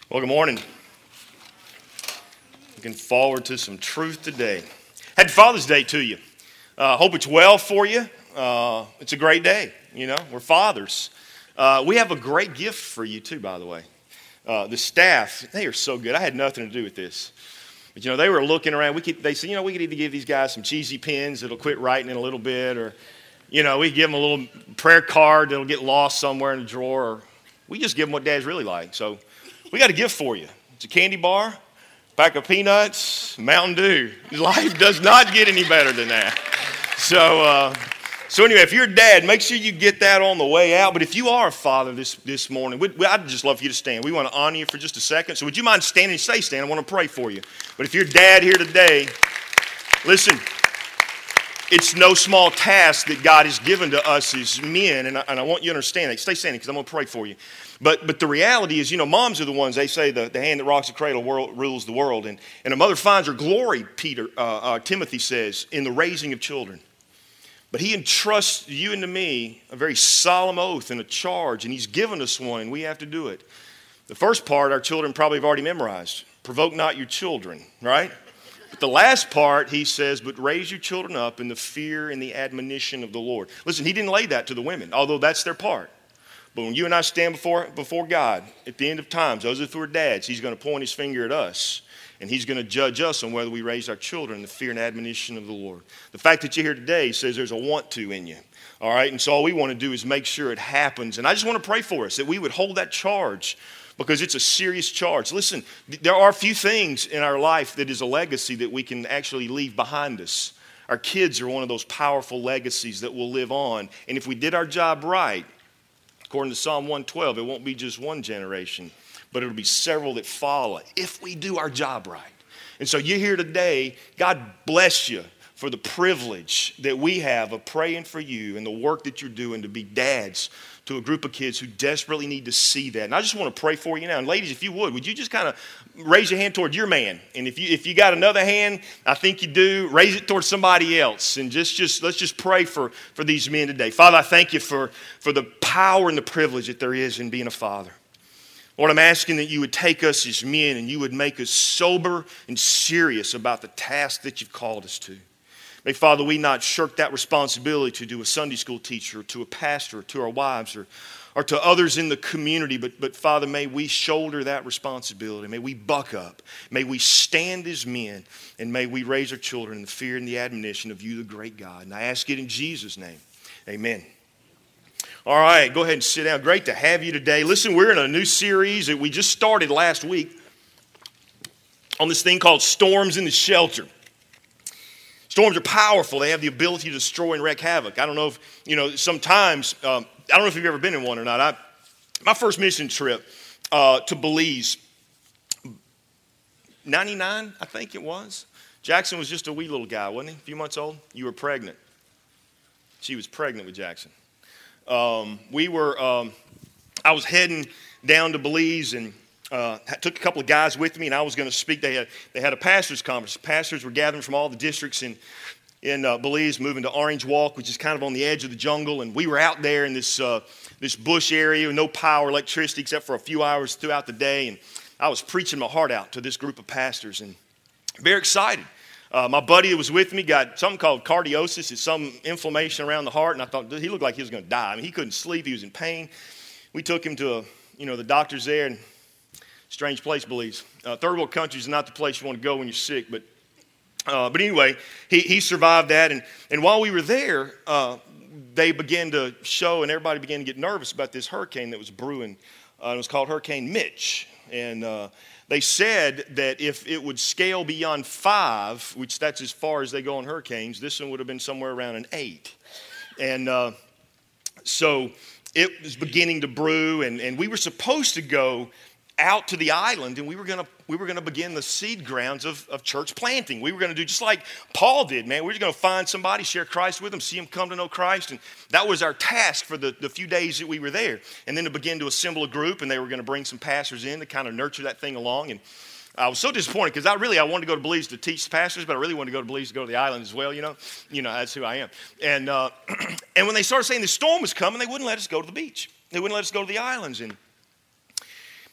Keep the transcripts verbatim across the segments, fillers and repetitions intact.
Well, good morning. Looking forward to some truth today. Happy Father's Day to you. Uh, hope it's well for you. Uh, it's a great day. You know, we're fathers. Uh, we have a great gift for you too, by the way. Uh, the staff, they are so good. I had nothing to do with this. But, you know, they were looking around. We could, they said, you know, we could either give these guys some cheesy pens that'll quit writing in a little bit, or, you know, we give them a little prayer card that'll get lost somewhere in a drawer, or we just give them what dads really like. So we got a gift for you. It's a candy bar, pack of peanuts, Mountain Dew. Life does not get any better than that. So, uh, so anyway, if you're a dad, make sure you get that on the way out. But if you are a father this, this morning, we, we, I'd just love for you to stand. We want to honor you for just a second. So would you mind standing? Stay standing. I want to pray for you. But if you're a dad here today, listen, it's no small task that God has given to us as men. And I, and I want you to understand that. Stay standing because I'm going to pray for you. But but the reality is, you know, moms are the ones, they say the, the hand that rocks the cradle world, rules the world. And, and a mother finds her glory, Peter, uh, uh, Timothy says, in the raising of children. But he entrusts you and to me a very solemn oath and a charge, and he's given us one, and we have to do it. The first part, our children probably have already memorized. Provoke not your children, right? But the last part, he says, but raise your children up in the fear and the admonition of the Lord. Listen, he didn't lay that to the women, although that's their part. But when you and I stand before, before God, at the end of times, those who are dads, he's going to point his finger at us. And he's going to judge us on whether we raise our children in the fear and admonition of the Lord. The fact that you're here today says there's a want to in you. All right? And so all we want to do is make sure it happens. And I just want to pray for us that we would hold that charge, because it's a serious charge. Listen, there are a few things in our life that is a legacy that we can actually leave behind us. Our kids are one of those powerful legacies that will live on. And if we did our job right, according to Psalm one twelve, it won't be just one generation, but it'll be several that follow if we do our job right. And so you're here today. God bless you for the privilege that we have of praying for you and the work that you're doing to be dads to a group of kids who desperately need to see that. And I just want to pray for you now. And ladies, if you would, would you just kind of raise your hand toward your man? And if you if you got another hand, I think you do, raise it towards somebody else. And just, just let's just pray for, for these men today. Father, I thank you for, for the power and the privilege that there is in being a father. Lord, I'm asking that you would take us as men and you would make us sober and serious about the task that you've called us to. May, Father, we not shirk that responsibility to do a Sunday school teacher, or to a pastor, or to our wives, or, or to others in the community. But, but, Father, may we shoulder that responsibility. May we buck up. May we stand as men. And may we raise our children in the fear and the admonition of you, the great God. And I ask it in Jesus' name. Amen. All right, go ahead and sit down. Great to have you today. Listen, we're in a new series that we just started last week on this thing called Storms in the Shelter. Storms are powerful. They have the ability to destroy and wreak havoc. I don't know if, you know, sometimes, um, I don't know if you've ever been in one or not. I, my first mission trip uh, to Belize, ninety-nine, I think it was. Jackson was just a wee little guy, wasn't he? A few months old. You were pregnant. She was pregnant with Jackson. Um, we were, um, I was heading down to Belize and uh, took a couple of guys with me, and I was going to speak. They had, they had a pastors' conference. Pastors were gathering from all the districts in, in uh, Belize, moving to Orange Walk, which is kind of on the edge of the jungle. And we were out there in this, uh, this bush area with no power, electricity, except for a few hours throughout the day. And I was preaching my heart out to this group of pastors, and very excited. Uh, my buddy that was with me got something called cardiosis. It's some inflammation around the heart, and I thought he looked like he was going to die. I mean, he couldn't sleep. He was in pain. We took him to, a, you know, the doctors there, and strange place, Belize. Uh, third world countries is not the place you want to go when you're sick, but uh, but anyway, he he survived that, and and while we were there, uh, they began to show, and everybody began to get nervous about this hurricane that was brewing. Uh, it was called Hurricane Mitch, and uh, they said that if it would scale beyond five, which that's as far as they go on hurricanes, this one would have been somewhere around an eight. And uh, so it was beginning to brew, and, and we were supposed to go out to the island, and we were gonna we were gonna begin the seed grounds of, of church planting. We were gonna do just like Paul did, man. We were just gonna find somebody, share Christ with them, see them come to know Christ, and that was our task for the, the few days that we were there. And then to begin to assemble a group, and they were gonna bring some pastors in to kind of nurture that thing along. And I was so disappointed because I really I wanted to go to Belize to teach pastors, but I really wanted to go to Belize to go to the island as well. You know, you know that's who I am. And uh, and when they started saying the storm was coming, they wouldn't let us go to the beach. They wouldn't let us go to the islands. And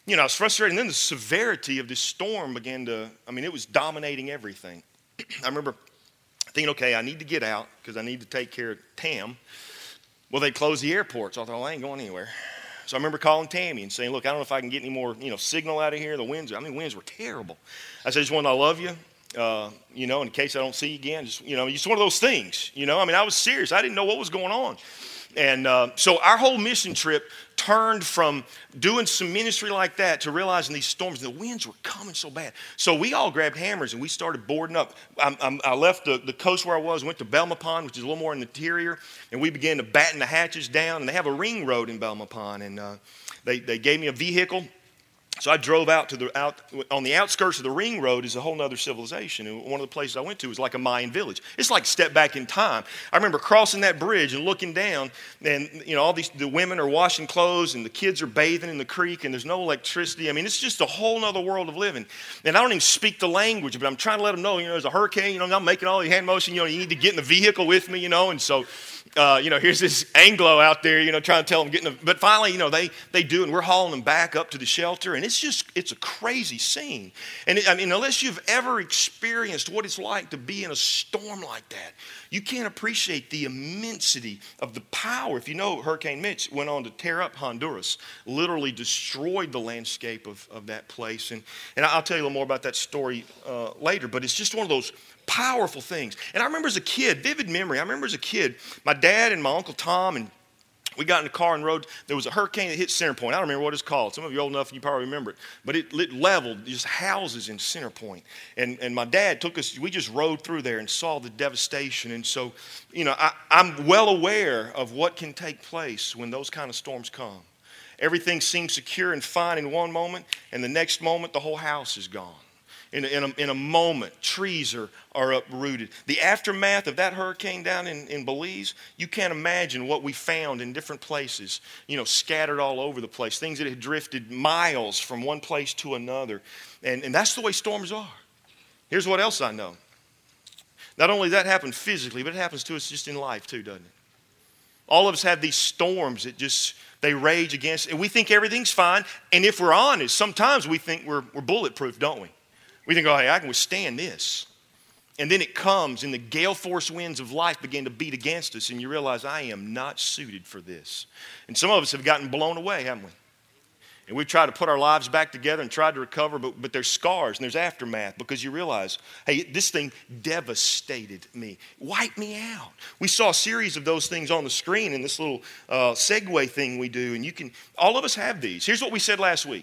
you know, I was frustrated. And then the severity of this storm began to, I mean, it was dominating everything. I remember thinking, okay, I need to get out because I need to take care of Tam. Well, they closed the airport, so I thought, well, I ain't going anywhere. So I remember calling Tammy and saying, look, I don't know if I can get any more, you know, signal out of here. The winds, I mean, winds were terrible. I said, just want to, I love you. Uh, you know, in case I don't see you again, just, you know, just one of those things, you know. I mean, I was serious. I didn't know what was going on. And uh, so our whole mission trip turned from doing some ministry like that to realizing these storms, the winds were coming so bad. So we all grabbed hammers and we started boarding up. I, I, I left the, the coast where I was, went to Belmopan, which is a little more in the interior, and we began to batten the hatches down. And they have a ring road in Belmopan, and uh, they, they gave me a vehicle. So I drove out to the out on the outskirts of the ring road is a whole other civilization. And one of the places I went to was like a Mayan village. It's like step back in time. I remember crossing that bridge and looking down, and you know all these the women are washing clothes and the kids are bathing in the creek, and there's no electricity. I mean, it's just a whole other world of living. And I don't even speak the language, but I'm trying to let them know, you know, there's a hurricane. You know, I'm making all the hand motion. You know, you need to get in the vehicle with me. You know, and so. Uh, you know, here's this Anglo out there, you know, trying to tell them, getting. A, but finally, you know, they they do, and we're hauling them back up to the shelter, and it's just, it's a crazy scene. And it, I mean, unless you've ever experienced what it's like to be in a storm like that, you can't appreciate the immensity of the power. If you know, Hurricane Mitch went on to tear up Honduras, literally destroyed the landscape of, of that place. And, and I'll tell you a little more about that story uh, later, but it's just one of those powerful things. And I remember as a kid, vivid memory, I remember as a kid, my dad and my Uncle Tom, and we got in the car and rode. There was a hurricane that hit Center Point. I don't remember what it's called. Some of you are old enough, you probably remember it. But it, it leveled just houses in Center Point. And, and my dad took us, we just rode through there and saw the devastation. And so, you know, I, I'm well aware of what can take place when those kind of storms come. Everything seems secure and fine in one moment, and the next moment the whole house is gone. In a, in, a, in a moment, trees are, are uprooted. The aftermath of that hurricane down in, in Belize, you can't imagine what we found in different places, you know, scattered all over the place, things that had drifted miles from one place to another. And, and that's the way storms are. Here's what else I know. Not only that happens physically, but it happens to us just in life too, doesn't it? All of us have these storms that just, they rage against, and we think everything's fine. And if we're honest, sometimes we think we're, we're bulletproof, don't we? We think, oh, hey, I can withstand this. And then it comes, and the gale force winds of life begin to beat against us, and you realize, I am not suited for this. And some of us have gotten blown away, haven't we? And we've tried to put our lives back together and tried to recover, but, but there's scars and there's aftermath because you realize, hey, this thing devastated me, wiped me out. We saw a series of those things on the screen in this little uh, segue thing we do, and you can, all of us have these. Here's what we said last week.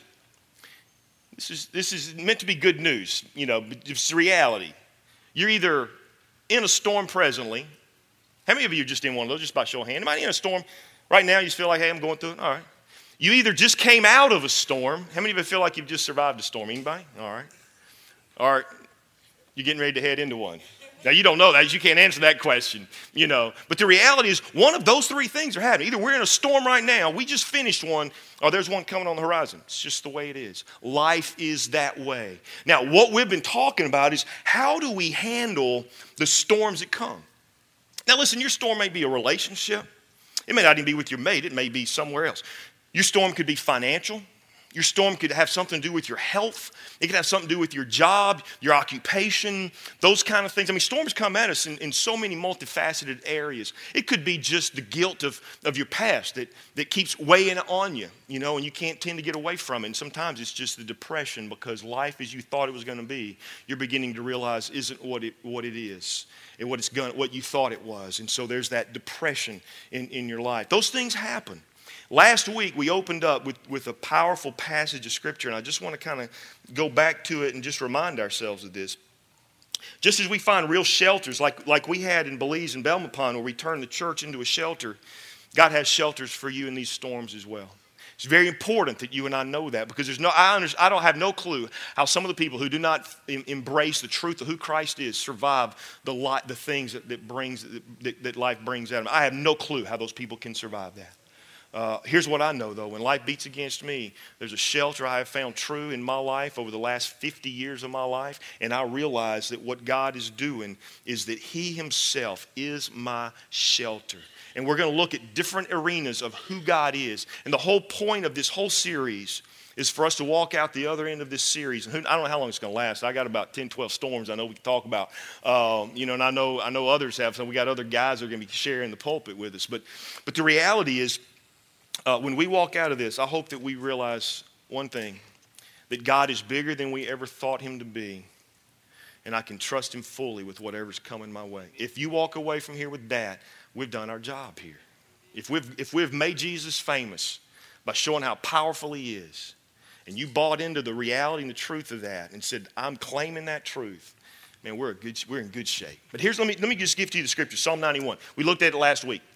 This is, this is meant to be good news, you know, but it's reality. You're either in a storm presently. How many of you are just in one of those, just by show of hand? Anybody in a storm right now? You just feel like, hey, I'm going through it? All right. You either just came out of a storm. How many of you feel like you've just survived a storm? Anybody? All right. All right. You're getting ready to head into one. Now, you don't know that. You can't answer that question, you know. But the reality is one of those three things are happening. Either we're in a storm right now, we just finished one, or there's one coming on the horizon. It's just the way it is. Life is that way. Now, what we've been talking about is how do we handle the storms that come? Now, listen, your storm may be a relationship. It may not even be with your mate. It may be somewhere else. Your storm could be financial. Your storm could have something to do with your health. It could have something to do with your job, your occupation, those kind of things. I mean, storms come at us in, in so many multifaceted areas. It could be just the guilt of, of your past that, that keeps weighing on you, you know, and you can't tend to get away from it. And sometimes it's just the depression because life as you thought it was going to be, you're beginning to realize isn't what it, what it is and what, it's gonna, what you thought it was. And so there's that depression in, in your life. Those things happen. Last week, we opened up with, with a powerful passage of Scripture, and I just want to kind of go back to it and just remind ourselves of this. Just as we find real shelters, like, like we had in Belize and Belmopan, where we turned the church into a shelter, God has shelters for you in these storms as well. It's very important that you and I know that because there's no, I, under, I don't have no clue how some of the people who do not em, embrace the truth of who Christ is survive the, light, the things that, that, brings, that, that life brings out of them. I have no clue how those people can survive that. Uh, here's what I know, though. When life beats against me, there's a shelter I have found true in my life over the last fifty years of my life, and I realize that what God is doing is that He Himself is my shelter. And we're going to look at different arenas of who God is. And the whole point of this whole series is for us to walk out the other end of this series. And who, I don't know how long it's going to last. I got about ten, twelve storms I know we can talk about. Um, you know, and I know I know others have. So we got other guys that are going to be sharing the pulpit with us. But, but the reality is, uh, when we walk out of this, I hope that we realize one thing, that God is bigger than we ever thought him to be. And I can trust him fully with whatever's coming my way. If you walk away from here with that, we've done our job here. If we've, if we've made Jesus famous by showing how powerful he is, and you bought into the reality and the truth of that and said, I'm claiming that truth, man, we're, a good, we're in good shape. But here's, let me, let me just give to you the scripture, Psalm ninety-one. We looked at it last week.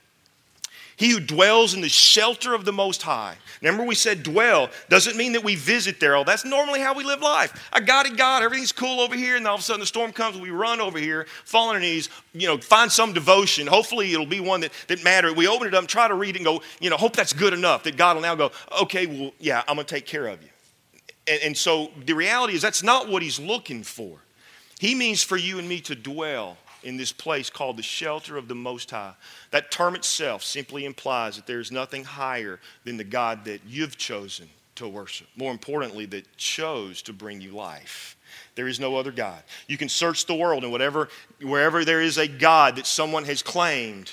He who dwells in the shelter of the Most High. Remember we said dwell doesn't mean that we visit there. Oh, that's normally how we live life. I got it, God. Everything's cool over here. And all of a sudden the storm comes. We run over here, fall on our knees, you know, find some devotion. Hopefully it'll be one that, that matters. We open it up and try to read it and go, you know, hope that's good enough that God will now go, okay, well, yeah, I'm going to take care of you. And, and so the reality is that's not what he's looking for. He means for you and me to dwell in this place called the shelter of the Most High. That term itself simply implies that there's nothing higher than the God that you've chosen to worship. More importantly, that chose to bring you life. There is no other God. You can search the world and whatever, wherever there is a God that someone has claimed,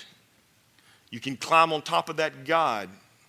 you can climb on top of that God,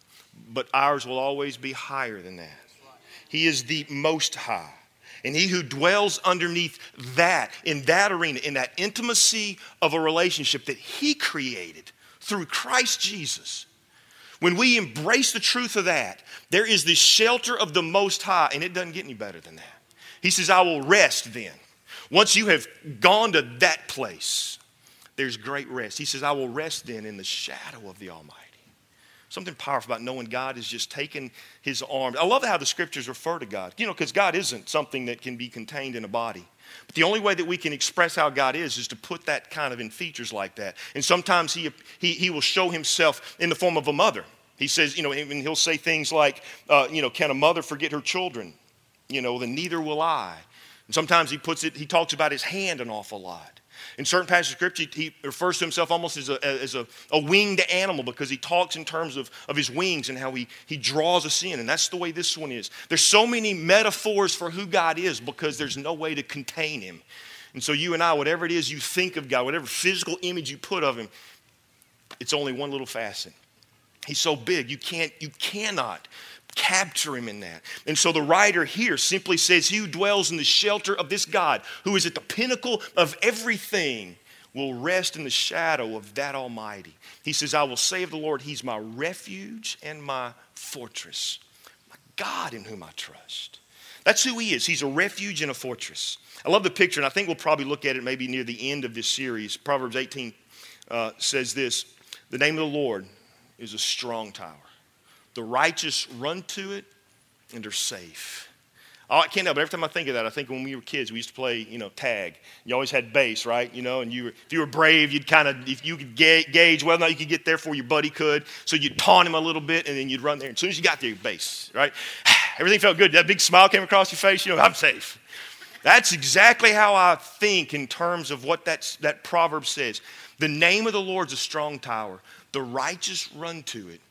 but ours will always be higher than that. He is the Most High. And he who dwells underneath that, in that arena, in that intimacy of a relationship that he created through Christ Jesus. When we embrace the truth of that, there is this shelter of the Most High, and it doesn't get any better than that. He says, I will rest then. Once you have gone to that place, there's great rest. He says, I will rest then in the shadow of the Almighty. Something powerful about knowing God is just taking his arms. I love how the scriptures refer to God. You know, because God isn't something that can be contained in a body. But the only way that we can express how God is is to put that kind of in features like that. And sometimes he, he, he will show himself in the form of a mother. He says, you know, and he'll say things like, uh, you know, can a mother forget her children? You know, then neither will I. And sometimes he puts it, he talks about his hand an awful lot. In certain passages of Scripture, he refers to himself almost as a, as a, a winged animal because he talks in terms of, of his wings and how he, he draws us in. And that's the way this one is. There's so many metaphors for who God is because there's no way to contain him. And so you and I, whatever it is you think of God, whatever physical image you put of him, it's only one little facet. He's so big, you can't, you cannot capture him in that. And so the writer here simply says, he who dwells in the shelter of this God, who is at the pinnacle of everything, will rest in the shadow of that Almighty. He says, I will say of the Lord, he's my refuge and my fortress, my God in whom I trust. That's who he is. He's a refuge and a fortress. I love the picture, and I think we'll probably look at it maybe near the end of this series. Proverbs eighteen uh, says this, the name of the Lord is a strong tower. The righteous run to it and they're safe. Oh, I can't help it. Every time I think of that, I think when we were kids, we used to play, you know, tag. You always had base, right? You know, and you were, if you were brave, you'd kind of, if you could ga- gauge whether or not you could get there before your buddy could. So you'd taunt him a little bit and then you'd run there. As soon as you got there, your base, right? Everything felt good. That big smile came across your face. You know, I'm safe. That's exactly how I think in terms of what that, that proverb says. The name of the Lord's a strong tower. The righteous run to it.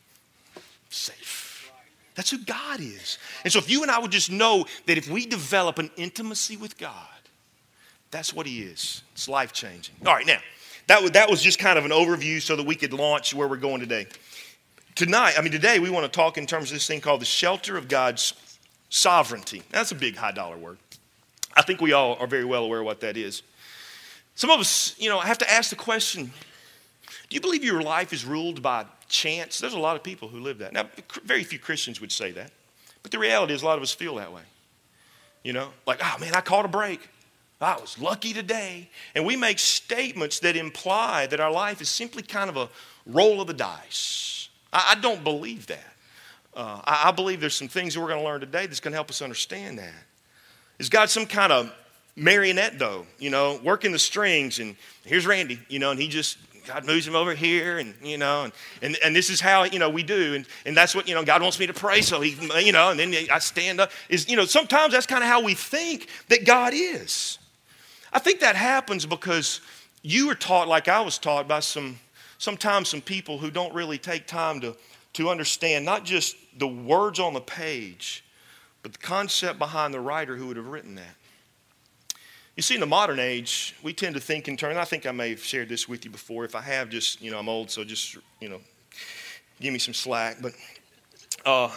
Safe. That's who God is. And so if you and I would just know that if we develop an intimacy with God, that's what he is. It's life-changing. All right, now, that was, that was just kind of an overview so that we could launch where we're going today. Tonight, I mean today, we want to talk in terms of this thing called the shelter of God's sovereignty. That's a big high-dollar word. I think we all are very well aware of what that is. Some of us, you know, have to ask the question, do you believe your life is ruled by chance? There's a lot of people who live that. Now, very few Christians would say that. But the reality is a lot of us feel that way. You know, like, oh man, I caught a break. I was lucky today. And we make statements that imply that our life is simply kind of a roll of the dice. I, I don't believe that. Uh, I, I believe there's some things that we're going to learn today that's going to help us understand that. Is God some kind of marionette, though? You know, working the strings, and here's Randy, you know, and he just... God moves him over here, and you know, and, and, and this is how, you know, we do, and, and that's what, you know, God wants me to pray, so he, you know, and then I stand up. Is, you know, sometimes that's kind of how we think that God is. I think that happens because you were taught, like I was taught, by some, sometimes some people who don't really take time to, to understand not just the words on the page, but the concept behind the writer who would have written that. You see, in the modern age, we tend to think in terms, I think I may have shared this with you before. If I have, just, you know, I'm old, so just, you know, give me some slack. But uh,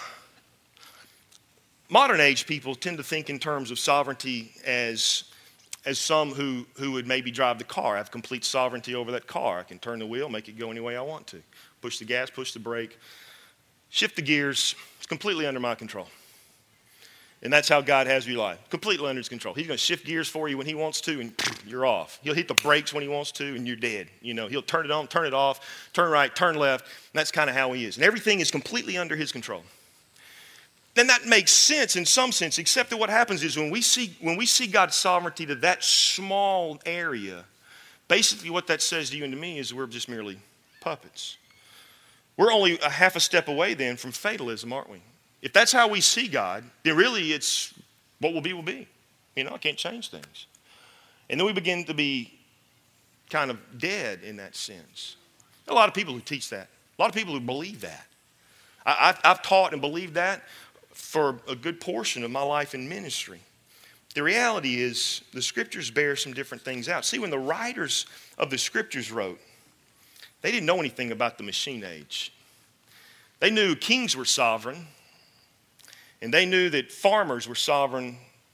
modern age people tend to think in terms of sovereignty as as some who, who would maybe drive the car. I have complete sovereignty over that car. I can turn the wheel, make it go any way I want to. Push the gas, push the brake, shift the gears. It's completely under my control. And that's how God has your life, completely under his control. He's going to shift gears for you when he wants to, and you're off. He'll hit the brakes when he wants to, and you're dead. You know, he'll turn it on, turn it off, turn right, turn left. And that's kind of how he is. And everything is completely under his control. Then that makes sense in some sense, except that what happens is when we see when we see God's sovereignty to that small area, basically what that says to you and to me is we're just merely puppets. We're only a half a step away then from fatalism, aren't we? If that's how we see God, then really it's what will be will be. You know, I can't change things. And then we begin to be kind of dead in that sense. There are a lot of people who teach that. A lot of people who believe that. I, I've, I've taught and believed that for a good portion of my life in ministry. The reality is the scriptures bear some different things out. See, when the writers of the scriptures wrote, they didn't know anything about the machine age. They knew kings were sovereign, and they knew that farmers were sovereign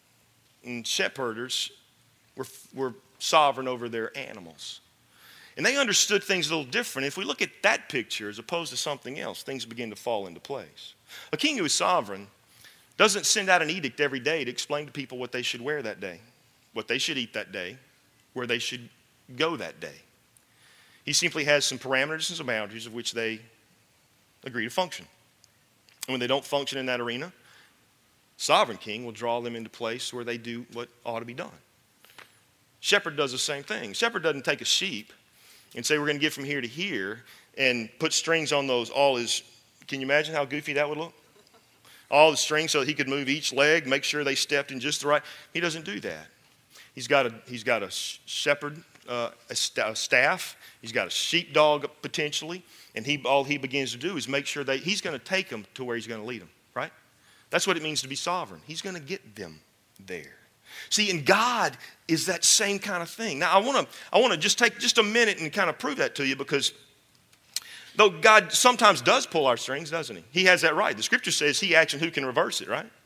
and shepherders were, were sovereign over their animals. And they understood things a little different. If we look at that picture as opposed to something else, things begin to fall into place. A king who is sovereign doesn't send out an edict every day to explain to people what they should wear that day, what they should eat that day, where they should go that day. He simply has some parameters and some boundaries of which they agree to function. And when they don't function in that arena, sovereign king will draw them into place where they do what ought to be done. Shepherd does the same thing. Shepherd doesn't take a sheep and say we're going to get from here to here and put strings on those, all his, can you imagine how goofy that would look? All the strings so that he could move each leg, make sure they stepped in just the right. He doesn't do that. He's got a, he's got a shepherd, uh, a, st- a staff. He's got a sheepdog potentially. And he, all he begins to do is make sure that he's going to take them to where he's going to lead them, right? That's what it means to be sovereign. He's going to get them there. See, and God is that same kind of thing. Now, I want to I want to just take just a minute and kind of prove that to you, because though God sometimes does pull our strings, doesn't he? He has that right. The scripture says he acts and who can reverse it, right?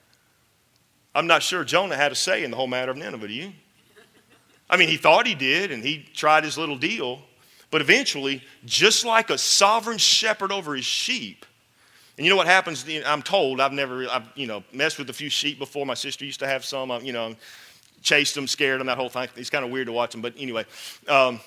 I'm not sure Jonah had a say in the whole matter of Nineveh, do you? I mean, he thought he did, and he tried his little deal. But eventually, just like a sovereign shepherd over his sheep, and you know what happens? I'm told, I've never, I've, you know, messed with a few sheep before. My sister used to have some, you know, chased them, scared them, that whole thing. It's kind of weird to watch them, but anyway. Um,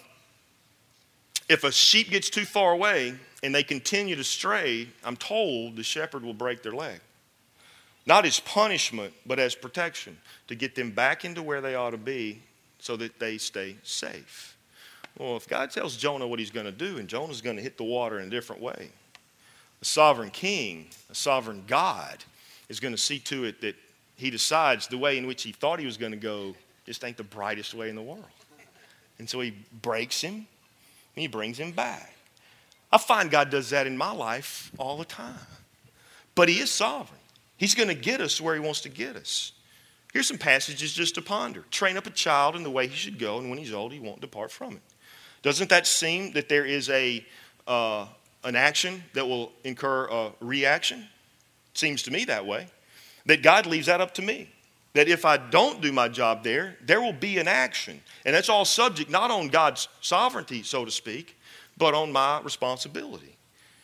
if a sheep gets too far away and they continue to stray, I'm told the shepherd will break their leg. Not as punishment, but as protection, to get them back into where they ought to be so that they stay safe. Well, if God tells Jonah what he's going to do, and Jonah's going to hit the water in a different way, a sovereign king, a sovereign God is going to see to it that he decides the way in which he thought he was going to go just ain't the brightest way in the world. And so he breaks him, and he brings him back. I find God does that in my life all the time. But he is sovereign. He's going to get us where he wants to get us. Here's some passages just to ponder. Train up a child in the way he should go, and when he's old, he won't depart from it. Doesn't that seem that there is a uh, an action that will incur a reaction? Seems to me that way. That God leaves that up to me. That if I don't do my job there, there will be an action. And that's all subject not on God's sovereignty, so to speak, but on my responsibility.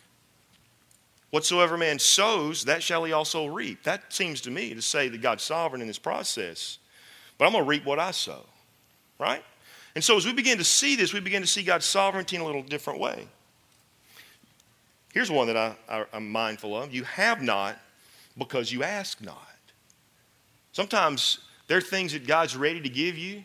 Whatsoever man sows, that shall he also reap. That seems to me to say that God's sovereign in this process. But I'm going to reap what I sow, right? And so as we begin to see this, we begin to see God's sovereignty in a little different way. Here's one that I, I, I'm mindful of. You have not because you ask not. Sometimes there are things that God's ready to give you.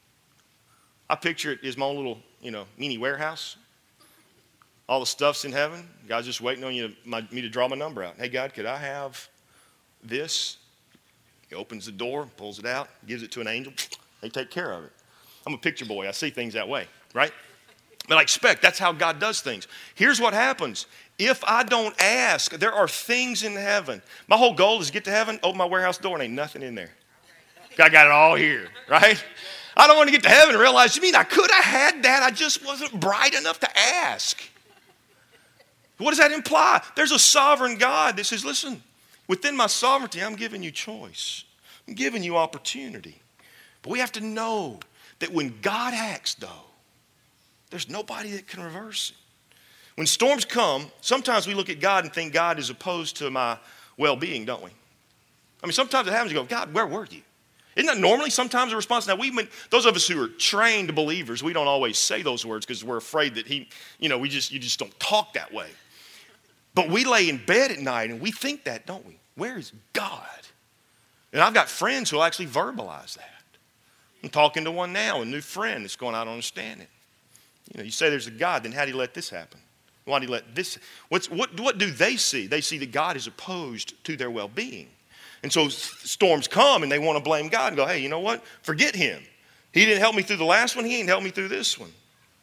I picture it as my own little, you know, mini warehouse. All the stuff's in heaven. God's just waiting on you to, my, me to draw my number out. Hey, God, could I have this? He opens the door, pulls it out, gives it to an angel. They take care of it. I'm a picture boy. I see things that way, right? But I expect that's how God does things. Here's what happens. If I don't ask, there are things in heaven. My whole goal is to get to heaven, open my warehouse door, and ain't nothing in there. I got it all here, right? I don't want to get to heaven and realize, you mean I could have had that? I just wasn't bright enough to ask. What does that imply? There's a sovereign God that says, listen, within my sovereignty, I'm giving you choice. I'm giving you opportunity. But we have to know that when God acts, though, there's nobody that can reverse it. When storms come, sometimes we look at God and think God is opposed to my well-being, don't we? I mean, sometimes it happens, you go, God, where were you? Isn't that normally sometimes a response? Now, we those of us who are trained believers, we don't always say those words because we're afraid that he, you know, we just you just don't talk that way. But we lay in bed at night and we think that, don't we? Where is God? And I've got friends who will actually verbalize that. I'm talking to one now, a new friend that's going, I don't understand it. You know, you say there's a God, then how do you let this happen? Why do you let this? What's, what, what do they see? They see that God is opposed to their well-being. And so storms come and they want to blame God and go, hey, you know what? Forget him. He didn't help me through the last one. He ain't helped me through this one.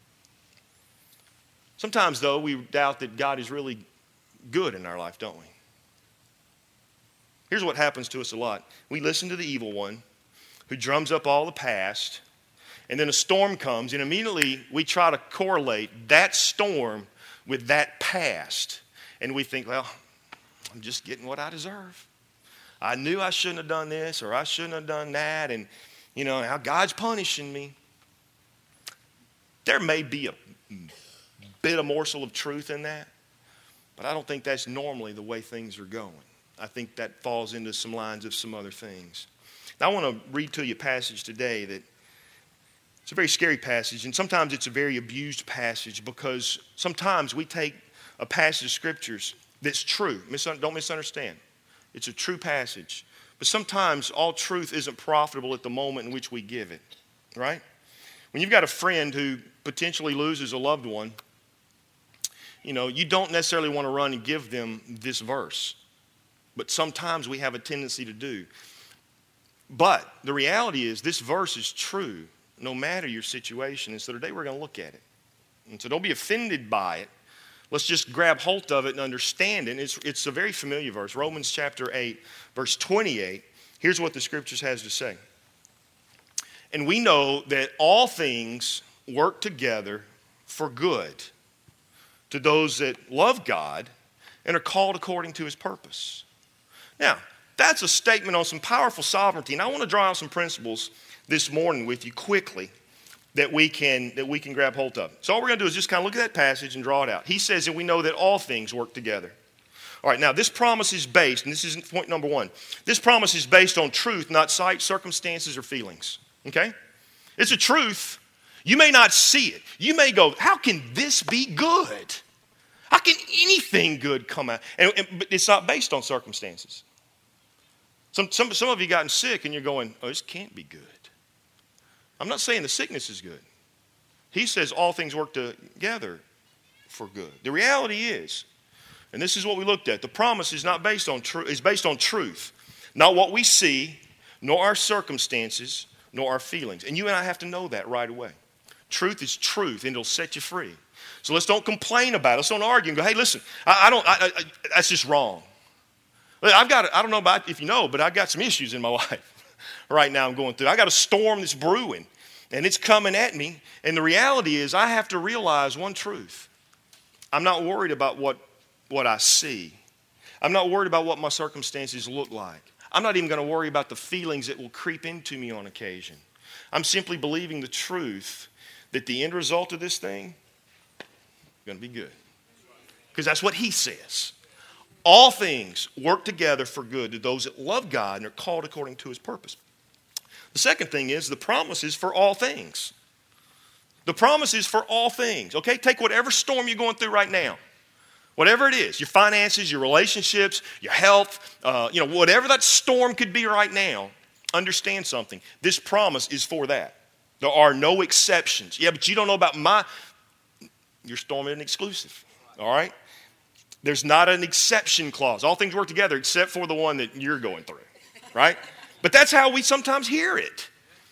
Sometimes, though, we doubt that God is really good in our life, don't we? Here's what happens to us a lot. We listen to the evil one who drums up all the past, and then a storm comes, and immediately we try to correlate that storm with that past. And we think, well, I'm just getting what I deserve. I knew I shouldn't have done this or I shouldn't have done that. And, you know, now God's punishing me. There may be a bit of morsel of truth in that, but I don't think that's normally the way things are going. I think that falls into some lines of some other things. Now, I want to read to you a passage today that it's a very scary passage, and sometimes it's a very abused passage because sometimes we take a passage of scriptures that's true. Don't misunderstand. It's a true passage. But sometimes all truth isn't profitable at the moment in which we give it, right? When you've got a friend who potentially loses a loved one, you know, you don't necessarily want to run and give them this verse. But sometimes we have a tendency to do. But the reality is this verse is true no matter your situation. And so today we're going to look at it. And so don't be offended by it. Let's just grab hold of it and understand it. It's, it's a very familiar verse. Romans chapter eight, verse twenty-eight. Here's what the scriptures has to say. And we know that all things work together for good to those that love God and are called according to his purpose. Now, that's a statement on some powerful sovereignty. And I want to draw out some principles this morning with you quickly that we can that we can grab hold of. So all we're going to do is just kind of look at that passage and draw it out. He says that we know that all things work together. All right, now this promise is based, and this is point number one. This promise is based on truth, not sight, circumstances, or feelings. Okay? It's a truth. You may not see it. You may go, how can this be good? How can anything good come out? And, and, but it's not based on circumstances. Some, some, some of you gotten sick and you're going, oh, this can't be good. I'm not saying the sickness is good. He says all things work together for good. The reality is, and this is what we looked at, the promise is not based on truth, is based on truth, not what we see, nor our circumstances, nor our feelings. And you and I have to know that right away. Truth is truth, and it'll set you free. So let's don't complain about it. Let's don't argue and go, hey, listen, I, I don't, I, I, that's just wrong. I've got, I don't know about if you know, but I've got some issues in my life right now I'm going through. I got a storm that's brewing, and it's coming at me. And the reality is I have to realize one truth. I'm not worried about what, what I see. I'm not worried about what my circumstances look like. I'm not even going to worry about the feelings that will creep into me on occasion. I'm simply believing the truth that the end result of this thing is going to be good. Because that's what he says. All things work together for good to those that love God and are called according to his purpose. The second thing is the promise is for all things. The promise is for all things. Okay, take whatever storm you're going through right now. Whatever it is, your finances, your relationships, your health, uh, you know, whatever that storm could be right now, understand something. This promise is for that. There are no exceptions. Yeah, but you don't know about my, your storm isn't exclusive. All right? There's not an exception clause. All things work together except for the one that you're going through, right? But that's how we sometimes hear it.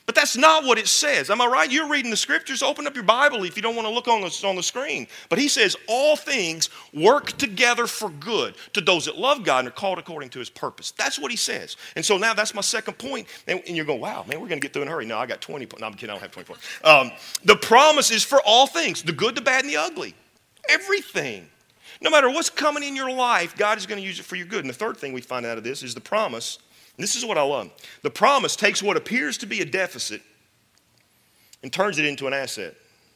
But that's not what it says. Am I right? You're reading the scriptures. Open up your Bible if you don't want to look on the, on the screen. But he says all things work together for good to those that love God and are called according to his purpose. That's what he says. And so now that's my second point. And, and you're going, wow, man, we're going to get through in a hurry. No, I got twenty points. No, I'm kidding. I don't have twenty points. Um, the promise is for all things, the good, the bad, and the ugly. Everything. No matter what's coming in your life, God is going to use it for your good. And the third thing we find out of this is the promise. This is what I love. The promise takes what appears to be a deficit and turns it into an asset.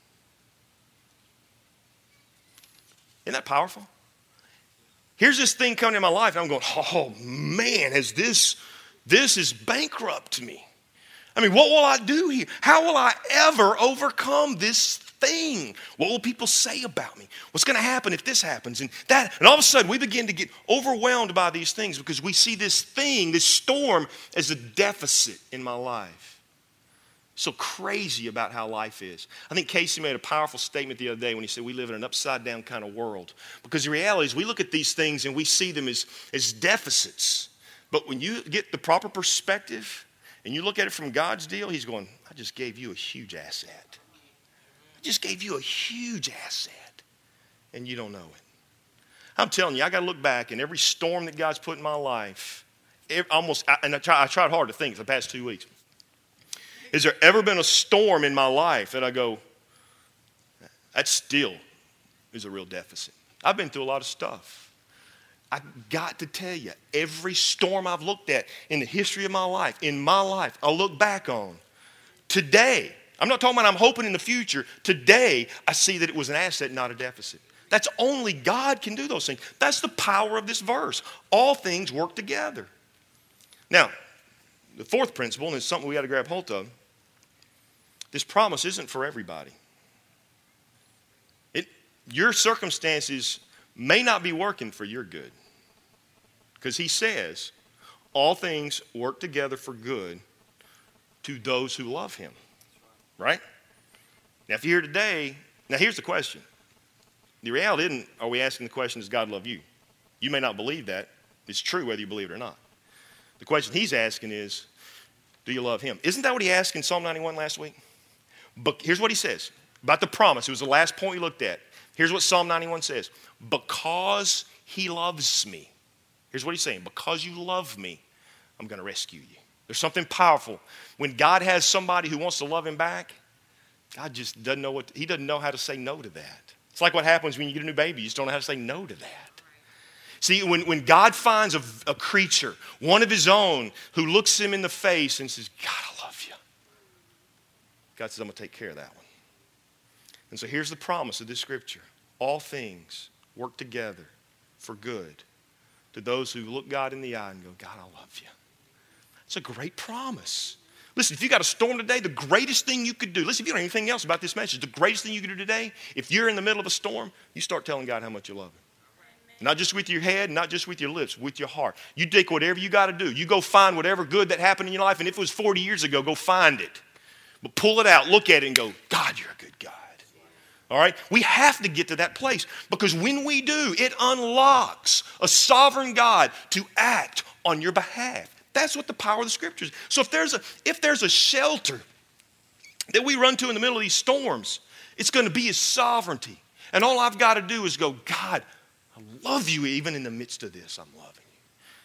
Isn't that powerful? Here's this thing coming in my life, and I'm going, oh man, has this, this is bankrupt me. I mean, what will I do here? How will I ever overcome this thing? What will people say about me? What's going to happen if this happens? And that, and all of a sudden we begin to get overwhelmed by these things because we see this thing, this storm, as a deficit in my life. So crazy about how life is. I think Casey made a powerful statement the other day when he said we live in an upside down kind of world. Because the reality is we look at these things and we see them as, as deficits. But when you get the proper perspective and you look at it from God's deal, he's going, I just gave you a huge asset. I just gave you a huge asset. And you don't know it. I'm telling you, I got to look back and every storm that God's put in my life, it almost, and I, try, I tried hard to think for the past two weeks. Has there ever been a storm in my life that I go, that still is a real deficit? I've been through a lot of stuff. I got to tell you, every storm I've looked at in the history of my life, in my life, I look back on. Today, I'm not talking about I'm hoping in the future. Today, I see that it was an asset, not a deficit. That's only God can do those things. That's the power of this verse. All things work together. Now, the fourth principle, and it's something we got to grab hold of, this promise isn't for everybody. It, your circumstances may not be working for your good. Because he says, all things work together for good to those who love him. Right? Now, if you're here today, now here's the question. The reality isn't, are we asking the question, does God love you? You may not believe that. It's true whether you believe it or not. The question he's asking is, do you love him? Isn't that what he asked in Psalm ninety-one last week? But here's what he says about the promise. It was the last point we looked at. Here's what Psalm ninety-one says. Because he loves me. Here's what he's saying. Because you love me, I'm going to rescue you. There's something powerful. When God has somebody who wants to love him back, God just doesn't know what, he doesn't know how to say no to that. It's like what happens when you get a new baby. You just don't know how to say no to that. See, when, when God finds a, a creature, one of his own, who looks him in the face and says, God, I love you. God says, I'm going to take care of that one. And so here's the promise of this scripture. All things work together for good to those who look God in the eye and go, God, I love you. It's a great promise. Listen, if you got a storm today, the greatest thing you could do, listen, if you don't know anything else about this message, the greatest thing you could do today, if you're in the middle of a storm, you start telling God how much you love him. Not just with your head, not just with your lips, with your heart. You take whatever you got to do. You go find whatever good that happened in your life, and if it was forty years ago, go find it. But pull it out, look at it, and go, God, you're a good God. All right? We have to get to that place because when we do, it unlocks a sovereign God to act on your behalf. That's what the power of the scriptures is. So if there's a, if there's a shelter that we run to in the middle of these storms, it's going to be his sovereignty. And all I've got to do is go, God, I love you even in the midst of this. I'm loving you.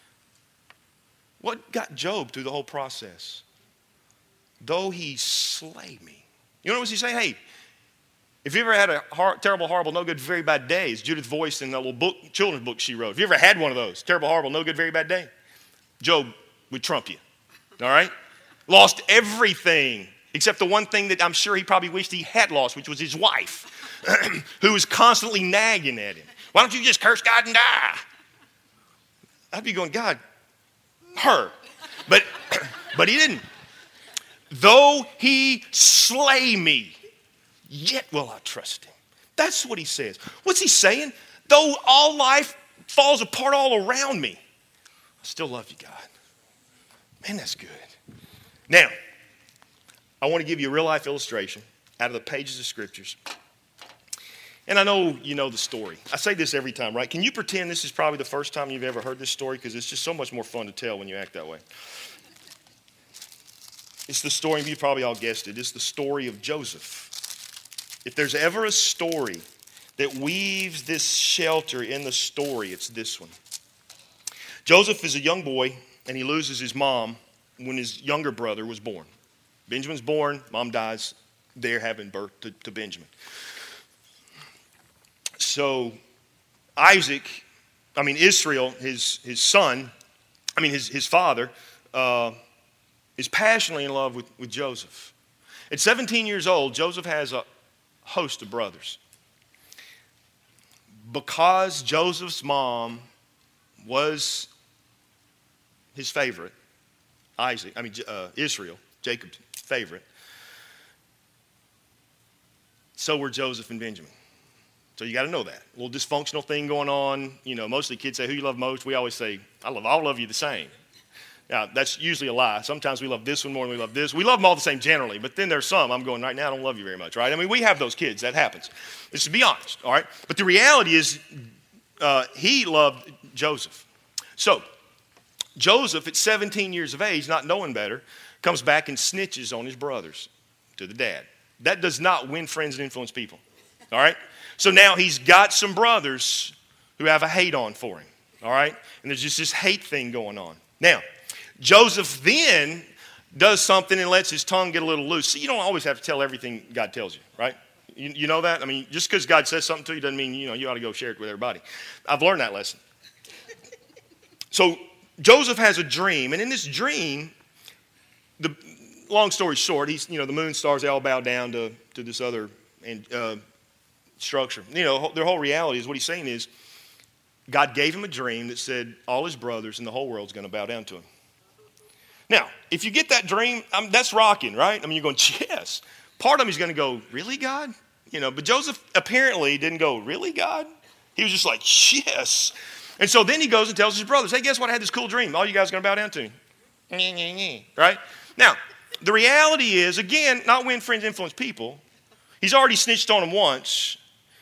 What got Job through the whole process? Though he slay me. You know what he say? Hey, if you ever had a hor- terrible, horrible, no good, very bad day, it's Judith Voice in that little book, children's book she wrote. If you ever had one of those, terrible, horrible, no good, very bad day, Job would trump you. All right? Lost everything except the one thing that I'm sure he probably wished he had lost, which was his wife, who was constantly nagging at him. Why don't you just curse God and die? I'd be going, God, her. But, but he didn't. Though he slay me, yet will I trust him. That's what he says. What's he saying? Though all life falls apart all around me, I still love you, God. Man, that's good. Now, I want to give you a real life illustration out of the pages of scriptures. And I know you know the story. I say this every time, right? Can you pretend this is probably the first time you've ever heard this story? Because it's just so much more fun to tell when you act that way. It's the story, you probably all guessed it, it's the story of Joseph. If there's ever a story that weaves this shelter in the story, it's this one. Joseph is a young boy, and he loses his mom when his younger brother was born. Benjamin's born, mom dies there having birth to, to Benjamin. So Isaac, I mean Israel, his, his son, I mean his, his father, uh, is passionately in love with, with Joseph. At seventeen years old, Joseph has a host of brothers. Because Joseph's mom was his favorite, Isaac, I mean uh, Israel, Jacob's favorite, so were Joseph and Benjamin. So you got to know that. A little dysfunctional thing going on. You know, mostly kids say, who you love most? We always say, I love all of you the same. Now, that's usually a lie. Sometimes we love this one more than we love this. We love them all the same generally, but then there's some, I'm going, right now I don't love you very much, right? I mean, we have those kids. That happens. Let's be honest, all right? But the reality is uh, he loved Joseph. So Joseph, at seventeen years of age, not knowing better, comes back and snitches on his brothers to the dad. That does not win friends and influence people, all right? So now he's got some brothers who have a hate on for him, all right? And there's just this hate thing going on. Now, Joseph then does something and lets his tongue get a little loose. See, you don't always have to tell everything God tells you, right? You, you know that? I mean, just because God says something to you doesn't mean, you know, you ought to go share it with everybody. I've learned that lesson. So Joseph has a dream, and in this dream, the long story short, he's, you know, the moon, stars, they all bow down to, to this other uh, structure. You know, their whole reality is what he's saying is God gave him a dream that said all his brothers and the whole world's going to bow down to him. Now, if you get that dream, I mean, that's rocking, right? I mean, you're going, yes. Part of him is going to go, really, God? You know, but Joseph apparently didn't go, really, God? He was just like, yes. And so then he goes and tells his brothers, hey, guess what? I had this cool dream. All you guys are going to bow down to me. Right? Now, the reality is, again, not win friends, influence people. He's already snitched on them once,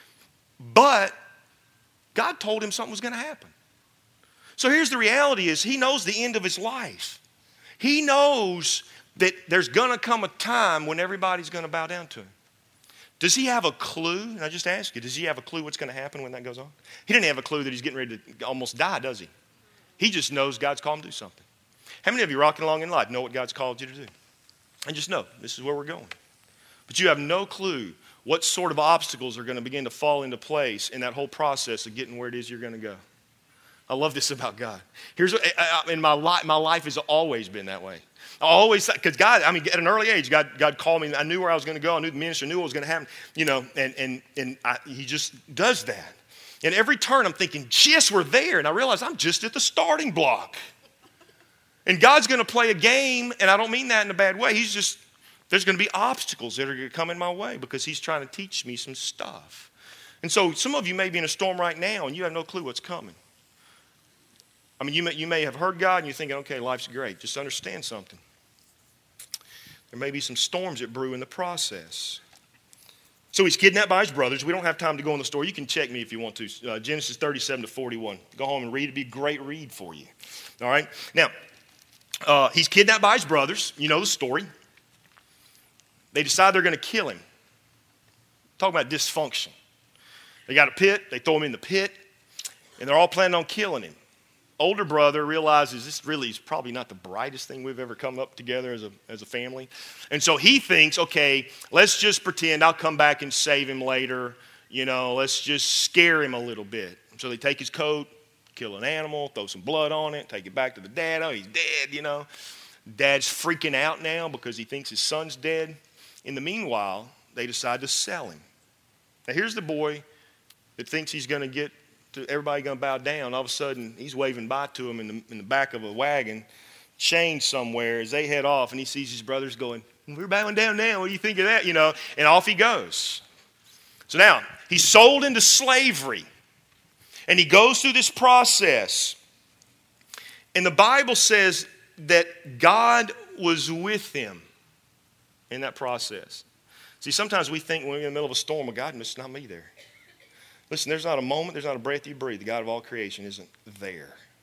but God told him something was going to happen. So here's the reality is he knows the end of his life. He knows that there's going to come a time when everybody's going to bow down to him. Does he have a clue? And I just ask you, does he have a clue what's going to happen when that goes on? He didn't have a clue that he's getting ready to almost die, does he? He just knows God's called him to do something. How many of you rocking along in life know what God's called you to do? And just know, this is where we're going. But you have no clue what sort of obstacles are going to begin to fall into place in that whole process of getting where it is you're going to go. I love this about God. Here's what, in my life, my life has always been that way. I always, because God, I mean, at an early age, God, God called me. I knew where I was going to go. I knew the ministry. I knew what was going to happen. You know, and and and I, He just does that. And every turn, I'm thinking, yes, we're there. And I realize I'm just at the starting block. And God's going to play a game, and I don't mean that in a bad way. He's just, there's going to be obstacles that are going to come in my way because He's trying to teach me some stuff. And so some of you may be in a storm right now, and you have no clue what's coming. I mean, you may, you may have heard God, and you're thinking, okay, life's great. Just understand something. There may be some storms that brew in the process. So he's kidnapped by his brothers. We don't have time to go in the story. You can check me if you want to. Uh, Genesis thirty-seven to forty-one. Go home and read. It'd be a great read for you. All right? Now, uh, he's kidnapped by his brothers. You know the story. They decide they're going to kill him. Talk about dysfunction. They got a pit. They throw him in the pit. And they're all planning on killing him. Older brother realizes this really is probably not the brightest thing we've ever come up together as a, as a family. And so he thinks, okay, let's just pretend I'll come back and save him later. You know, let's just scare him a little bit. So they take his coat, kill an animal, throw some blood on it, take it back to the dad. Oh, he's dead, you know. Dad's freaking out now because he thinks his son's dead. In the meanwhile, they decide to sell him. Now here's the boy that thinks he's going to get everybody going to bow down. All of a sudden, he's waving bye to him in the, in the back of a wagon, chained somewhere as they head off, and he sees his brothers going, we're bowing down now. What do you think of that? You know, and off he goes. So now, he's sold into slavery, and he goes through this process. And the Bible says that God was with him in that process. See, sometimes we think when we're in the middle of a storm, well, God must not be there. Listen, there's not a moment, there's not a breath you breathe. The God of all creation isn't there.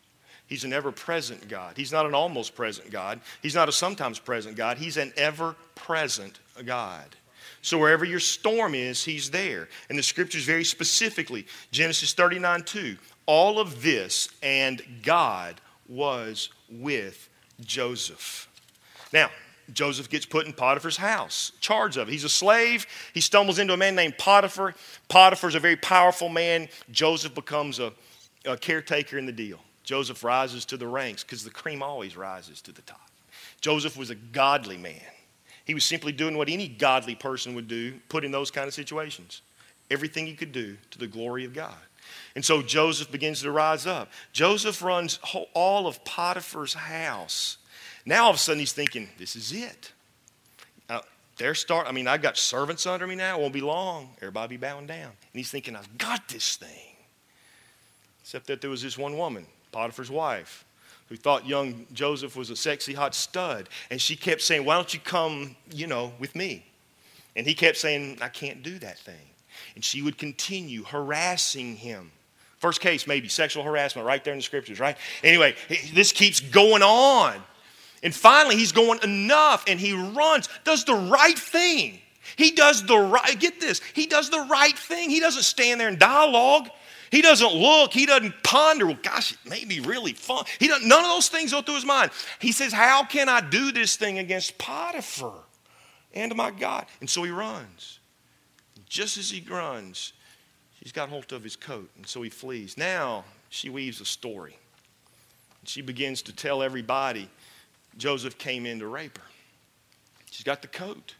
He's an ever-present God. He's not an almost present God. He's not a sometimes present God. He's an ever-present God. So wherever your storm is, he's there. And the scriptures very specifically, Genesis thirty-nine two, all of this, and God was with Joseph. Now, Joseph gets put in Potiphar's house, charge of it. He's a slave. He stumbles into a man named Potiphar. Potiphar's a very powerful man. Joseph becomes a, a caretaker in the deal. Joseph rises to the ranks because the cream always rises to the top. Joseph was a godly man. He was simply doing what any godly person would do, put in those kind of situations. Everything he could do to the glory of God. And so Joseph begins to rise up. Joseph runs all of Potiphar's house. Now all of a sudden he's thinking, this is it. Now, they're start. I mean, I've got servants under me now. It won't be long. Everybody be bowing down. And he's thinking, I've got this thing. Except that there was this one woman, Potiphar's wife, who thought young Joseph was a sexy, hot stud. And she kept saying, why don't you come, you know, with me? And he kept saying, I can't do that thing. And she would continue harassing him. First case, maybe, sexual harassment right there in the scriptures, right? Anyway, this keeps going on. And finally, he's going, enough, and he runs, does the right thing. He does the right, get this, he does the right thing. He doesn't stand there and dialogue. He doesn't look, he doesn't ponder, well, gosh, it may be really fun. He doesn't, none of those things go through his mind. He says, how can I do this thing against Potiphar and my God? And so he runs. Just as he runs, she's got hold of his coat, and so he flees. Now, she weaves a story. She begins to tell everybody Joseph came in to rape her. She's got the coat.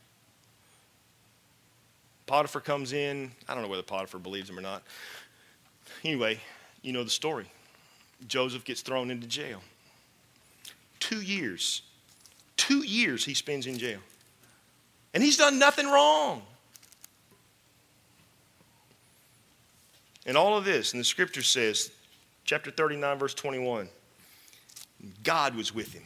Potiphar comes in. I don't know whether Potiphar believes him or not. Anyway, you know the story. Joseph gets thrown into jail. Two years. Two years he spends in jail. And he's done nothing wrong. And all of this, and the scripture says, chapter thirty-nine, verse twenty-one, God was with him.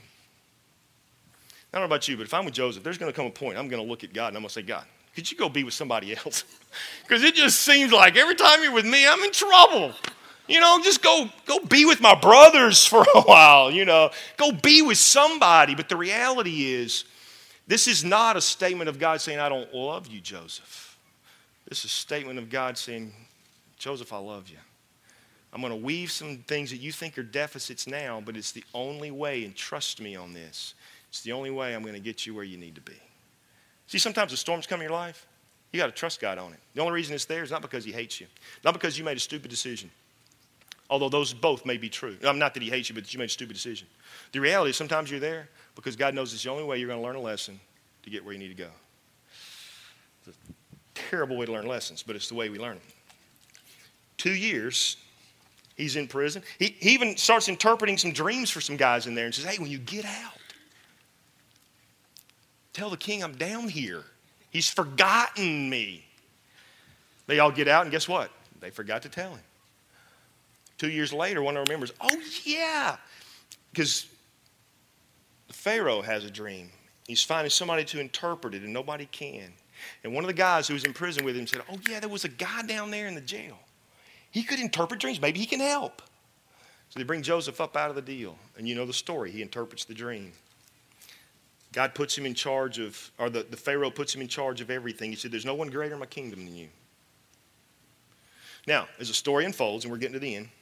I don't know about you, but if I'm with Joseph, there's going to come a point I'm going to look at God and I'm going to say, God, could you go be with somebody else? Because it just seems like every time you're with me, I'm in trouble. You know, just go, go be with my brothers for a while, you know. Go be with somebody. But the reality is, this is not a statement of God saying, I don't love you, Joseph. This is a statement of God saying, Joseph, I love you. I'm going to weave some things that you think are deficits now, but it's the only way, and trust me on this, it's the only way I'm going to get you where you need to be. See, sometimes the storms come in your life, you got to trust God on it. The only reason it's there is not because he hates you, not because you made a stupid decision, although those both may be true. Not that he hates you, but that you made a stupid decision. The reality is sometimes you're there because God knows it's the only way you're going to learn a lesson to get where you need to go. It's a terrible way to learn lessons, but it's the way we learn them. Two years, he's in prison. He, he even starts interpreting some dreams for some guys in there and says, hey, when you get out, tell the king I'm down here. He's forgotten me. They all get out, and guess what? They forgot to tell him. Two years later, one remembers, oh, yeah, because the Pharaoh has a dream. He's finding somebody to interpret it, and nobody can. And one of the guys who was in prison with him said, oh, yeah, there was a guy down there in the jail. He could interpret dreams. Maybe he can help. So they bring Joseph up out of the deal. And you know the story. He interprets the dream. God puts him in charge of, or the, the Pharaoh puts him in charge of everything. He said, there's no one greater in my kingdom than you. Now, as the story unfolds, and we're getting to the end,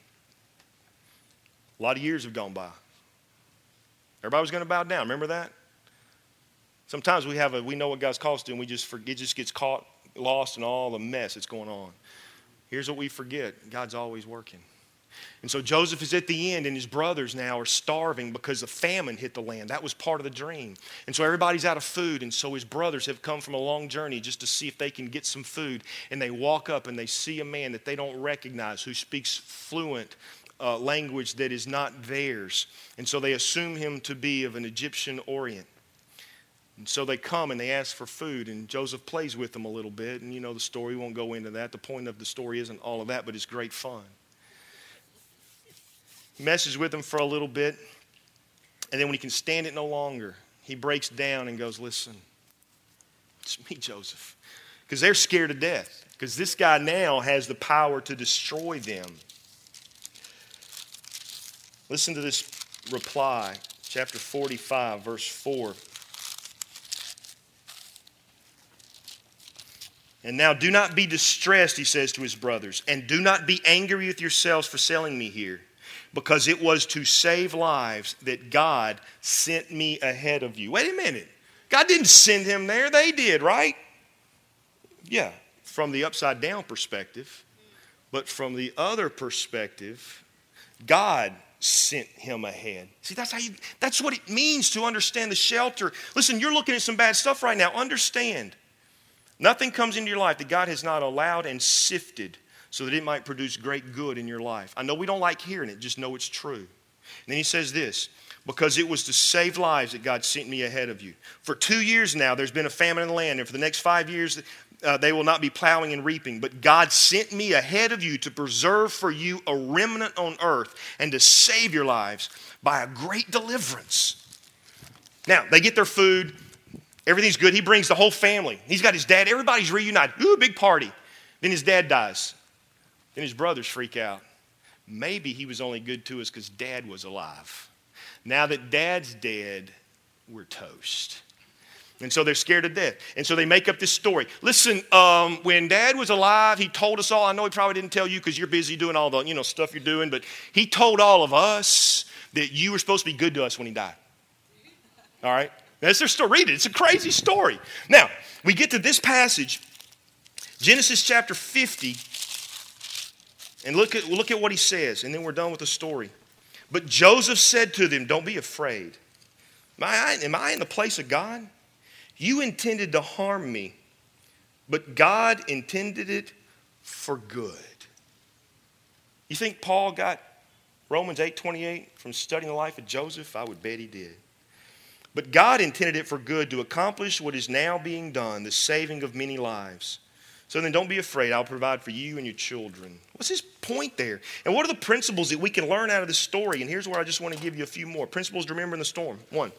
a lot of years have gone by. Everybody was going to bow down. Remember that? Sometimes we have a, we know what God's called us to, and we just forget, it just gets caught, lost in all the mess that's going on. Here's what we forget. God's always working. And so Joseph is at the end, and his brothers now are starving because a famine hit the land. That was part of the dream. And so everybody's out of food, and so his brothers have come from a long journey just to see if they can get some food. And they walk up, and they see a man that they don't recognize who speaks fluent uh, language that is not theirs. And so they assume him to be of an Egyptian orient. And so they come and they ask for food, and Joseph plays with them a little bit. And you know the story, we won't go into that. The point of the story isn't all of that, but it's great fun. He messes with them for a little bit, and then when he can stand it no longer, he breaks down and goes, listen, it's me, Joseph. Because they're scared to death, because this guy now has the power to destroy them. Listen to this reply, chapter forty-five, verse four. And now do not be distressed, he says to his brothers, and do not be angry with yourselves for selling me here, because it was to save lives that God sent me ahead of you. Wait a minute. God didn't send him there. They did, right? Yeah, from the upside down perspective. But from the other perspective, God sent him ahead. See, that's how you, that's what it means to understand the shelter. Listen, you're looking at some bad stuff right now. Understand. Nothing comes into your life that God has not allowed and sifted so that it might produce great good in your life. I know we don't like hearing it, just know it's true. And then he says this, because it was to save lives that God sent me ahead of you. For two years now, there's been a famine in the land, and for the next five years, uh, they will not be plowing and reaping. But God sent me ahead of you to preserve for you a remnant on earth and to save your lives by a great deliverance. Now, they get their food. Everything's good. He brings the whole family. He's got his dad. Everybody's reunited. Ooh, big party. Then his dad dies. Then his brothers freak out. Maybe he was only good to us because dad was alive. Now that dad's dead, we're toast. And so they're scared to death. And so they make up this story. Listen, um, when dad was alive, he told us all. I know he probably didn't tell you because you're busy doing all the you know stuff you're doing. But he told all of us that you were supposed to be good to us when he died. All right? That's their story. Read it. It's a crazy story. Now, we get to this passage, Genesis chapter fifty, and look at, look at what he says, and then we're done with the story. But Joseph said to them, don't be afraid. Am I, am I in the place of God? You intended to harm me, but God intended it for good. You think Paul got Romans eight twenty-eight from studying the life of Joseph? I would bet he did. But God intended it for good to accomplish what is now being done, the saving of many lives. So then don't be afraid. I'll provide for you and your children. What's his point there? And what are the principles that we can learn out of this story? And here's where I just want to give you a few more. Principles to remember in the storm. One,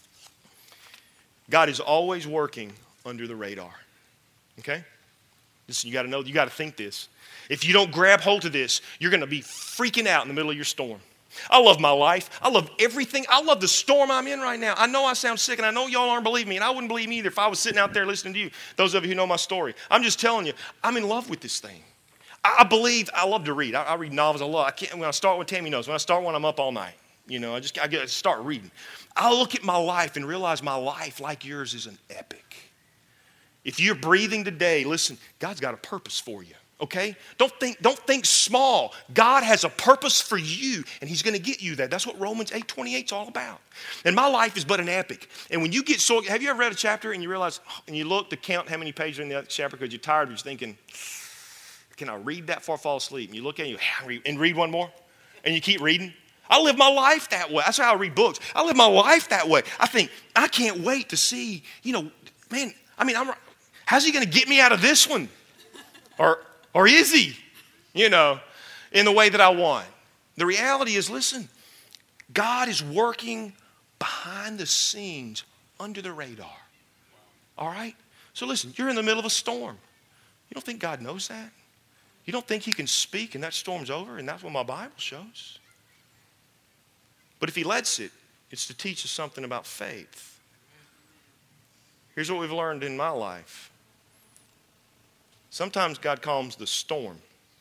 God is always working under the radar. Okay? Listen, you got to know, you got to think this. If you don't grab hold of this, you're going to be freaking out in the middle of your storm. I love my life. I love everything. I love the storm I'm in right now. I know I sound sick, and I know y'all aren't believing me, and I wouldn't believe me either if I was sitting out there listening to you, those of you who know my story. I'm just telling you, I'm in love with this thing. I, I believe, I love to read. I, I read novels a lot. I can't, when I start one, Tammy knows, when I start one, I'm up all night. You know, I just I get to start reading. I look at my life and realize my life, like yours, is an epic. If you're breathing today, listen, God's got a purpose for you. Okay? Don't think, don't think small. God has a purpose for you, and he's going to get you there. That's what Romans eight twenty-eight is all about. And my life is but an epic. And when you get so, have you ever read a chapter and you realize, and you look to count how many pages are in the chapter because you're tired, you're thinking, can I read that before I fall asleep? And you look at it and you, and read one more, and you keep reading. I live my life that way. That's how I read books. I live my life that way. I think, I can't wait to see, you know, man, I mean, I'm, how's he going to get me out of this one? Or, Or is he, you know, in the way that I want? The reality is, listen, God is working behind the scenes under the radar. All right? So listen, you're in the middle of a storm. You don't think God knows that? You don't think he can speak and that storm's over? And that's what my Bible shows. But if he lets it, it's to teach us something about faith. Here's what we've learned in my life. Sometimes God calms the storm.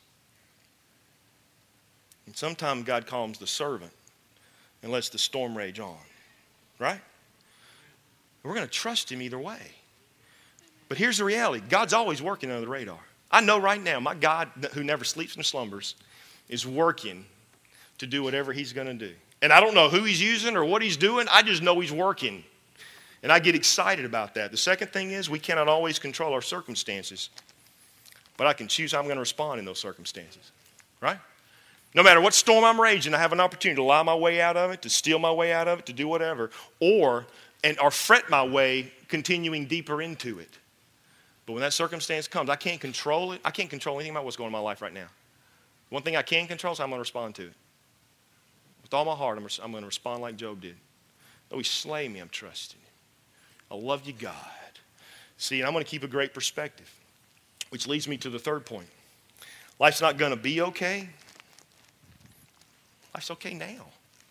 And sometimes God calms the servant and lets the storm rage on. Right? We're going to trust him either way. But here's the reality. God's always working under the radar. I know right now my God who never sleeps nor slumbers is working to do whatever he's going to do. And I don't know who he's using or what he's doing. I just know he's working. And I get excited about that. The second thing is we cannot always control our circumstances. But I can choose how I'm going to respond in those circumstances, right? No matter what storm I'm raging, I have an opportunity to lie my way out of it, to steal my way out of it, to do whatever, or and or fret my way, continuing deeper into it. But when that circumstance comes, I can't control it. I can't control anything about what's going on in my life right now. One thing I can control is how I'm going to respond to it. With all my heart, I'm, I'm going to respond like Job did. Though he slay me, I'm trusting him. I love you, God. See, and I'm going to keep a great perspective. Which leads me to the third point. Life's not going to be okay. Life's okay now.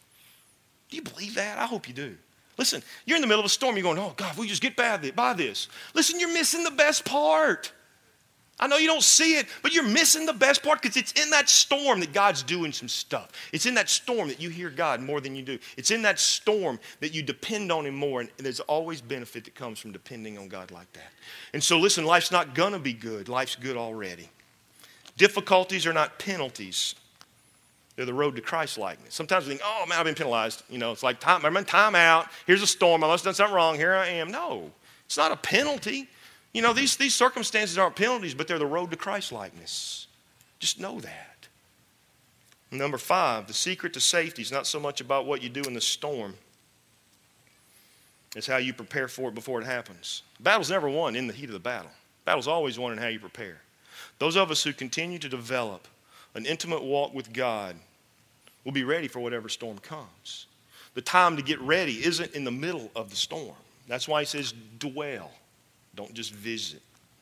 Do you believe that? I hope you do. Listen, you're in the middle of a storm. You're going, oh, God, if we just get by this. Listen, you're missing the best part. I know you don't see it, but you're missing the best part because it's in that storm that God's doing some stuff. It's in that storm that you hear God more than you do. It's in that storm that you depend on him more, and there's always benefit that comes from depending on God like that. And so listen, life's not going to be good. Life's good already. Difficulties are not penalties. They're the road to Christ-likeness. Sometimes we think, oh, man, I've been penalized. You know, it's like, time, I'm in time out. Here's a storm. I must have done something wrong. Here I am. No, it's not a penalty. You know, these, these circumstances aren't penalties, but they're the road to Christ-likeness. Just know that. Number five, the secret to safety is not so much about what you do in the storm. It's how you prepare for it before it happens. The battle's never won in the heat of the battle. The battle's always won in how you prepare. Those of us who continue to develop an intimate walk with God will be ready for whatever storm comes. The time to get ready isn't in the middle of the storm. That's why he says dwell. Don't just visit.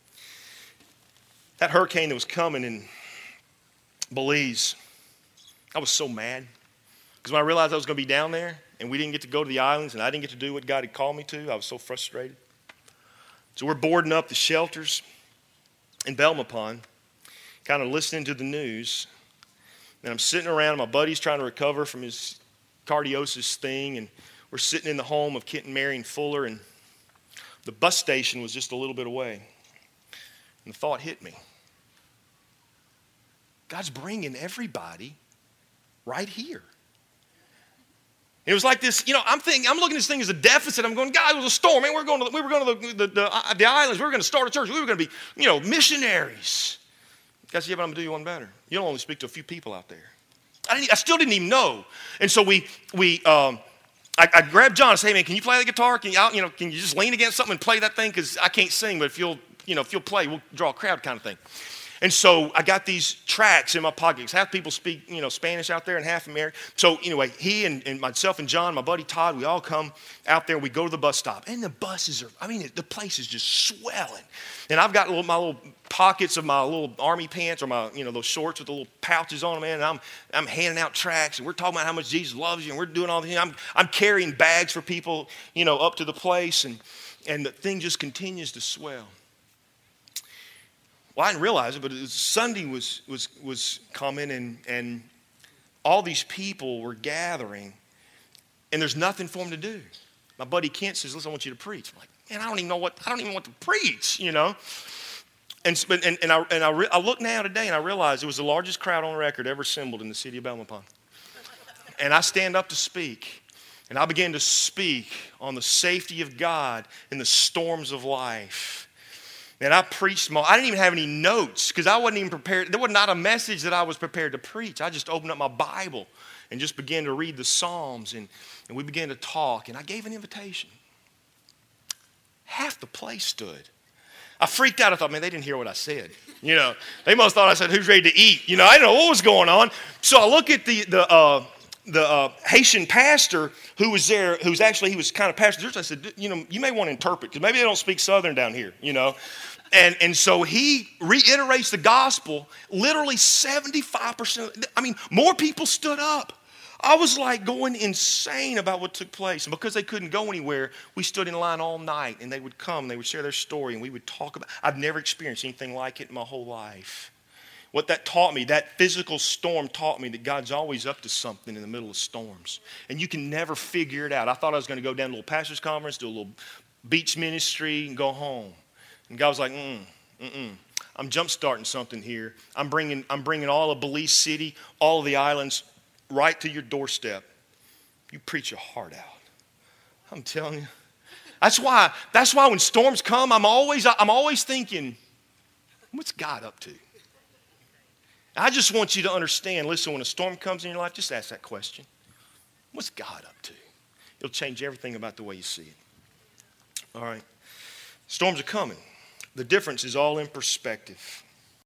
That hurricane that was coming in Belize, I was so mad. Because when I realized I was going to be down there and we didn't get to go to the islands and I didn't get to do what God had called me to, I was so frustrated. So we're boarding up the shelters in Belmopan, kind of listening to the news. And I'm sitting around, my buddy's trying to recover from his cardiosis thing, and we're sitting in the home of Kent and Marion Fuller, and the bus station was just a little bit away. And the thought hit me. God's bringing everybody right here. It was like this, you know, I'm thinking, I'm looking at this thing as a deficit. I'm going, God, it was a storm. Man, we were going to, we were going to the, the, the, the islands. We were going to start a church. We were going to be, you know, missionaries. God said, yeah, but I'm going to do you one better. You'll only speak to a few people out there. I, didn't, I still didn't even know. And so we, we, um, I, I grabbed John and said, hey, man, can you play the guitar? Can you, you know, can you just lean against something and play that thing? Because I can't sing, but if you'll, you know, if you'll play, we'll draw a crowd kind of thing. And so I got these tracks in my pockets. Half people speak, you know, Spanish out there and half American. So anyway, he and, and myself and John, my buddy Todd, we all come out there. We go to the bus stop. And the buses are, I mean, it, the place is just swelling. And I've got little, my little pockets of my little army pants or my, you know, those shorts with the little pouches on them, man. And I'm, I'm handing out tracts. And we're talking about how much Jesus loves you. And we're doing all this. I'm, I'm carrying bags for people, you know, up to the place. And, and the thing just continues to swell. Well, I didn't realize it, but it was, Sunday was was was coming, and and all these people were gathering, and there's nothing for them to do. My buddy Kent says, "Listen, I want you to preach." I'm like, man, I don't even know what I don't even want to preach, you know. And and and I and I, re, I look now today, and I realize it was the largest crowd on record ever assembled in the city of Belmopan. And I stand up to speak, and I began to speak on the safety of God in the storms of life. And I preached, I didn't even have any notes because I wasn't even prepared. There was not a message that I was prepared to preach. I just opened up my Bible and just began to read the Psalms, and, and we began to talk, and I gave an invitation. Half the place stood. I freaked out. I thought, man, they didn't hear what I said. You know, they must have thought I said, who's ready to eat? You know, I didn't know what was going on. So I look at the, the, uh, the uh, Haitian pastor who was there, who's actually, he was kind of pastor. I said, you know, you may want to interpret because maybe they don't speak Southern down here, you know. And, and so he reiterates the gospel. Literally seventy-five percent. I mean, more people stood up. I was like going insane about what took place. And because they couldn't go anywhere, we stood in line all night. And they would come, and they would share their story, and we would talk about. I've never experienced anything like it in my whole life. What that taught me, that physical storm taught me that God's always up to something in the middle of storms. And you can never figure it out. I thought I was going to go down to a little pastor's conference, do a little beach ministry, and go home. And God was like, mm, mm-mm. I'm jump-starting something here. I'm bringing, I'm bringing all of Belize City, all of the islands, right to your doorstep. You preach your heart out. I'm telling you. That's why, that's why when storms come, I'm always, I'm always thinking, what's God up to? I just want you to understand, listen, when a storm comes in your life, just ask that question. What's God up to? It'll change everything about the way you see it. All right. Storms are coming. The difference is all in perspective.